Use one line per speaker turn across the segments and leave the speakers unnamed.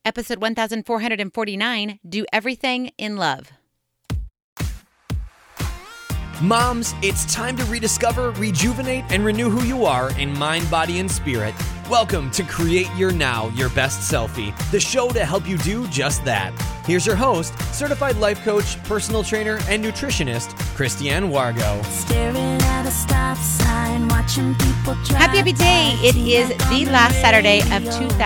episode 1449, Do Everything in Love.
Moms, it's time to rediscover, rejuvenate, and renew who you are in mind, body, and spirit. Welcome to Create Your Now, Your Best Selfie, the show to help you do just that. Here's your host, certified life coach, personal trainer, and nutritionist, Christiane Wargo.
Staring at a stop sign, watching people drive.
Happy day. It is the last Saturday of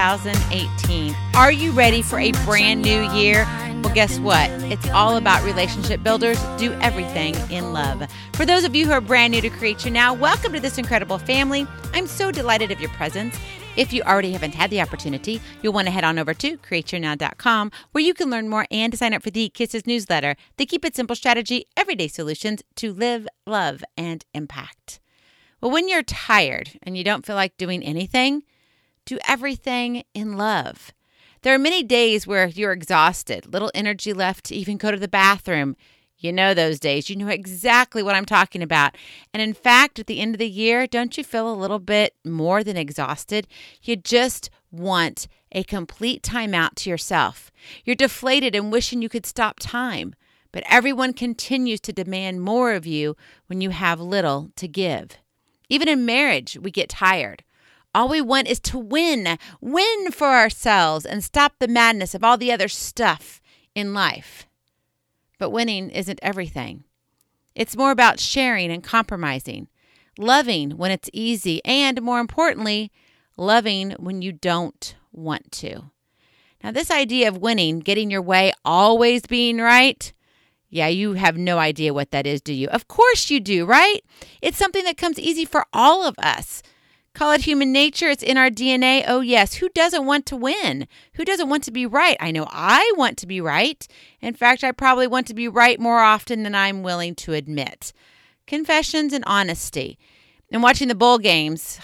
2018. Are you ready for a brand new year? Well, guess what? It's all about relationship builders. Do everything in love. For those of you who are brand new to Create Your Now, welcome to this incredible family. I'm so delighted of your presence. If you already haven't had the opportunity, you'll want to head on over to createyournow.com, where you can learn more and to sign up for the Kisses newsletter, the Keep It Simple strategy, everyday solutions to live, love, and impact. Well, when you're tired and you don't feel like doing anything, do everything in love. There are many days where you're exhausted, little energy left to even go to the bathroom. You know those days. You know exactly what I'm talking about. And in fact, at the end of the year, don't you feel a little bit more than exhausted? You just want a complete time out to yourself. You're deflated and wishing you could stop time. But everyone continues to demand more of you when you have little to give. Even in marriage, we get tired. All we want is to win for ourselves and stop the madness of all the other stuff in life. But winning isn't everything. It's more about sharing and compromising, loving when it's easy, and more importantly, loving when you don't want to. Now, this idea of winning, getting your way, always being right, yeah, you have no idea what that is, do you? Of course you do, right? It's something that comes easy for all of us. Call it human nature. It's in our DNA. Oh, yes. Who doesn't want to win? Who doesn't want to be right? I know I want to be right. In fact, I probably want to be right more often than I'm willing to admit. Confessions and honesty. And watching the bowl games,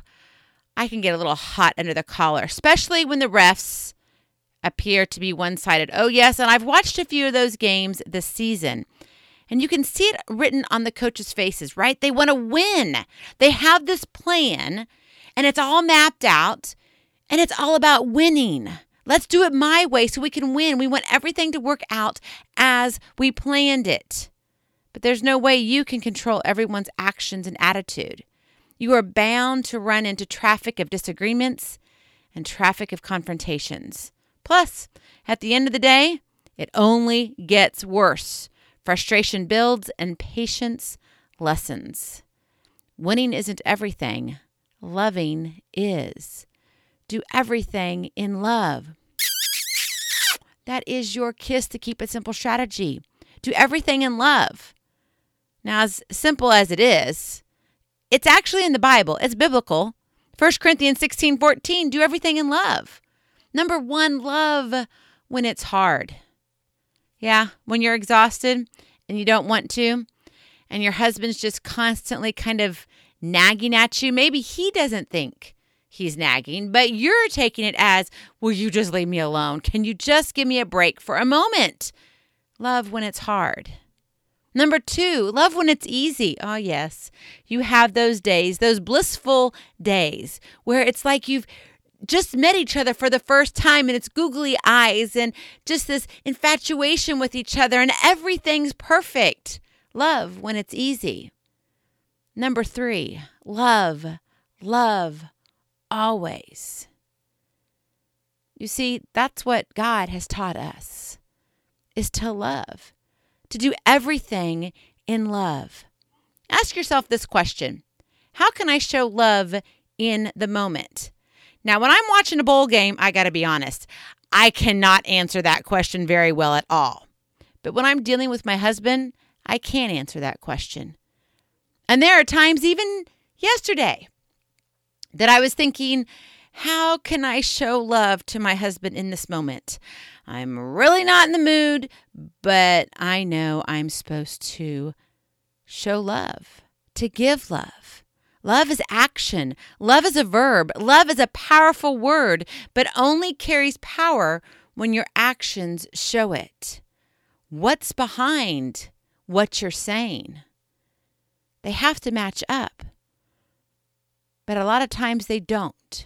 I can get a little hot under the collar, especially when the refs appear to be one-sided. Oh, yes. And I've watched a few of those games this season. And you can see it written on the coaches' faces, right? They want to win. They have this plan, and it's all mapped out, and it's all about winning. Let's do it my way so we can win. We want everything to work out as we planned it. But there's no way you can control everyone's actions and attitude. You are bound to run into traffic of disagreements and traffic of confrontations. Plus, at the end of the day, it only gets worse. Frustration builds and patience lessens. Winning isn't everything. Loving is. Do everything in love. That is your kiss to keep it simple strategy. Do everything in love. Now, as simple as it is, it's actually in the Bible. It's biblical. 1 Corinthians 16:14, do everything in love. Number one, love when it's hard. Yeah, when you're exhausted and you don't want to, and your husband's just constantly kind of nagging at you. Maybe he doesn't think he's nagging, but you're taking it as, will you just leave me alone? Can you just give me a break for a moment? Love when it's hard. Number two, love when it's easy. Oh, yes. You have those days, those blissful days where it's like you've just met each other for the first time and it's googly eyes and just this infatuation with each other and everything's perfect. Love when it's easy. Number three, love always. You see, that's what God has taught us, is to love, to do everything in love. Ask yourself this question. How can I show love in the moment? Now, when I'm watching a bowl game, I got to be honest, I cannot answer that question very well at all. But when I'm dealing with my husband, I can answer that question. And there are times, even yesterday, that I was thinking, how can I show love to my husband in this moment? I'm really not in the mood, but I know I'm supposed to show love, to give love. Love is action. Love is a verb. Love is a powerful word, but only carries power when your actions show it. What's behind what you're saying? They have to match up. But a lot of times they don't.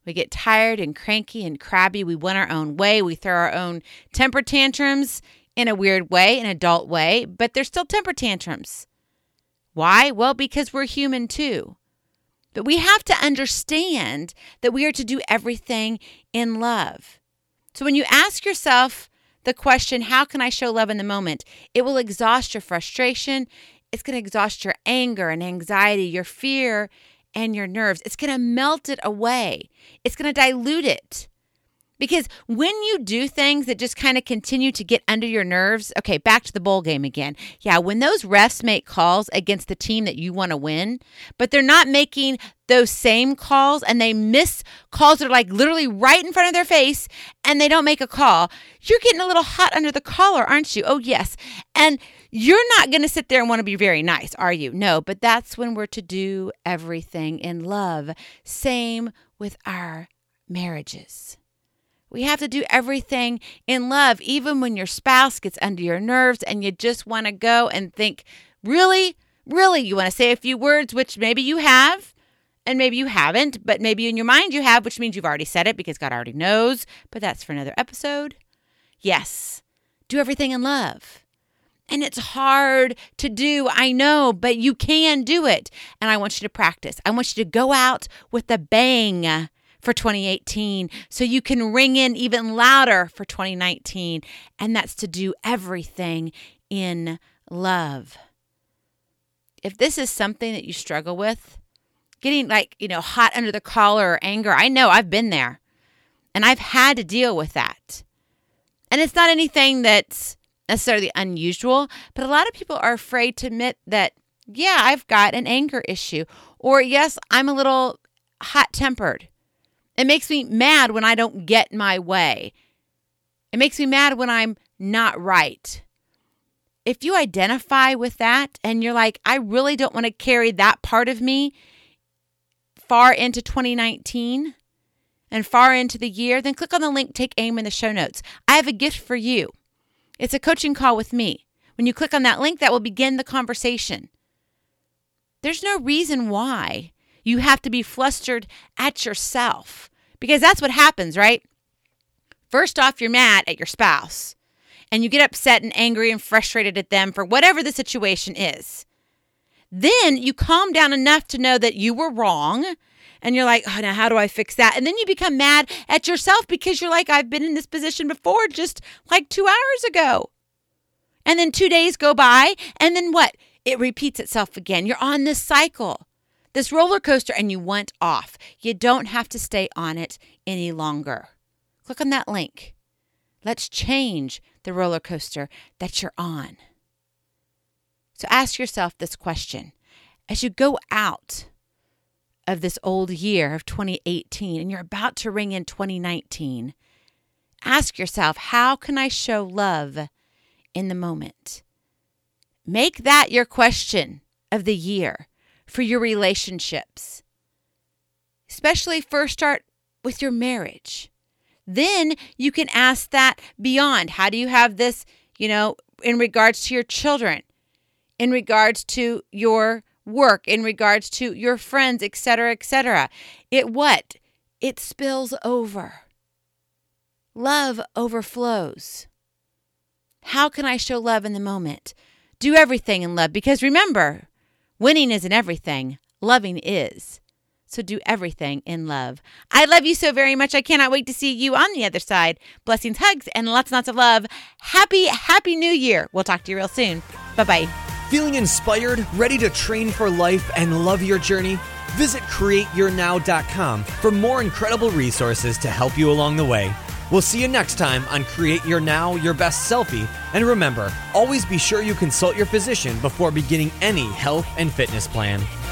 We get tired and cranky and crabby. We want our own way. We throw our own temper tantrums in a weird way, an adult way, but they're still temper tantrums. Why? Well, because we're human too. But we have to understand that we are to do everything in love. So when you ask yourself the question, how can I show love in the moment? It will exhaust your frustration. It's going to exhaust your anger and anxiety, your fear, and your nerves. It's going to melt it away. It's going to dilute it. Because when you do things that just kind of continue to get under your nerves, okay, back to the bowl game again. Yeah, when those refs make calls against the team that you want to win, but they're not making those same calls and they miss calls that are like literally right in front of their face and they don't make a call, you're getting a little hot under the collar, aren't you? Oh, yes. And you're not going to sit there and want to be very nice, are you? No, but that's when we're to do everything in love. Same with our marriages. We have to do everything in love, even when your spouse gets under your nerves and you just want to go and think, really, you want to say a few words, which maybe you have and maybe you haven't, but maybe in your mind you have, which means you've already said it because God already knows, but that's for another episode. Yes, do everything in love. And it's hard to do, I know, but you can do it. And I want you to practice. I want you to go out with a bang for 2018 so you can ring in even louder for 2019. And that's to do everything in love. If this is something that you struggle with, getting hot under the collar or anger, I know I've been there and I've had to deal with that. And it's not anything that's necessarily unusual, but a lot of people are afraid to admit that, yeah, I've got an anger issue, or yes, I'm a little hot-tempered. It makes me mad when I don't get my way. It makes me mad when I'm not right. If you identify with that and you're like, I really don't want to carry that part of me far into 2019 and far into the year, then click on the link, Take Aim in the show notes. I have a gift for you. It's a coaching call with me. When you click on that link, that will begin the conversation. There's no reason why you have to be flustered at yourself, because that's what happens, right? First off, you're mad at your spouse and you get upset and angry and frustrated at them for whatever the situation is. Then you calm down enough to know that you were wrong and you're like, oh, now how do I fix that? And then you become mad at yourself because you're like, I've been in this position before just like 2 hours ago. And then 2 days go by and then what? It repeats itself again. You're on this cycle, this roller coaster, and you want off. You don't have to stay on it any longer. Click on that link. Let's change the roller coaster that you're on. So ask yourself this question. As you go out of this old year of 2018 and you're about to ring in 2019, ask yourself, how can I show love in the moment? Make that your question of the year for your relationships. Especially first start with your marriage. Then you can ask that beyond. How do you have this, in regards to your children, in regards to your work, in regards to your friends, etc., etc. It spills over. Love overflows. How can I show love in the moment? Do everything in love, because remember, winning isn't everything. Loving is. So do everything in love. I love you so very much. I cannot wait to see you on the other side. Blessings, hugs, and lots and lots of love. Happy New Year. We'll talk to you real soon. Bye-bye.
Feeling inspired, ready to train for life and love your journey? Visit CreateYourNow.com for more incredible resources to help you along the way. We'll see you next time on Create Your Now, Your Best Selfie. And remember, always be sure you consult your physician before beginning any health and fitness plan.